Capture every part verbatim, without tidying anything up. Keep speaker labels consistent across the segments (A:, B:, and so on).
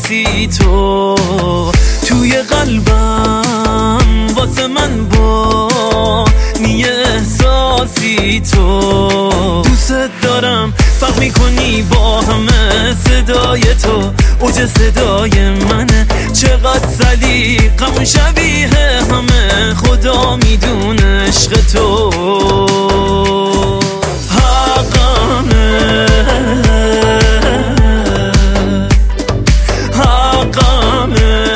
A: احساسی تو توی قلبم واسه من با نیه احساسی تو دوست دارم فرق میکنی با همه صدای تو اوج صدای منه چقدر سلیقم شبیه همه خدا میدونه عشق تو حقمه حقمه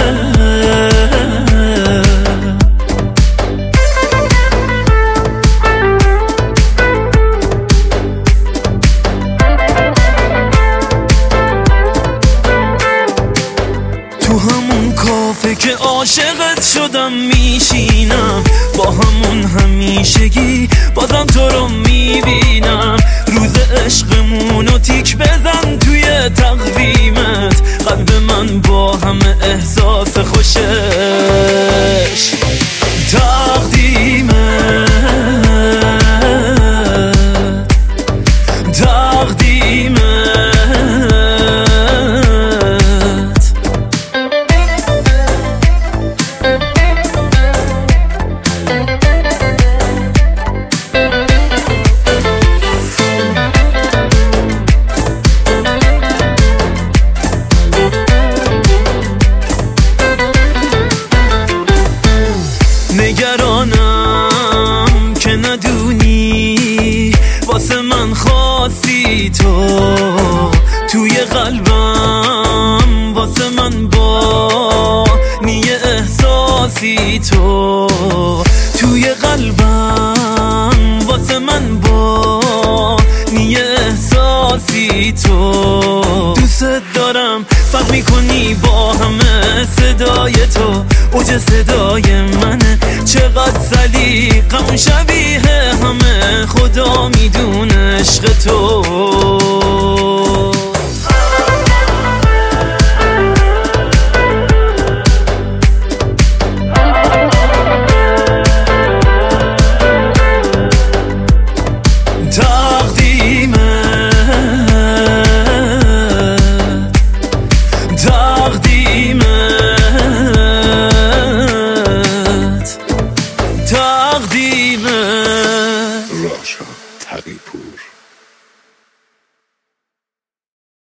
A: تو همون کافه که عاشقت شدم میشینم با همون همیشگی بازم تو رو میبینم روز عشقمونو تیک بزن توی تقویمت قلب من با همه احساس خوشش تقدیمت تقدیمت نگرانم که ندونی واسه من خاصی تو توی قلبم واسه من با نیه احساسی تو توی قلبم واسه من با نیه احساسی تو دوست دارم فرق میکنی با همه صدای تو اوج صدای منه چقدر سلیقم شبیه همه خدا میدونه عشق تو
B: راشا تقی‌پور.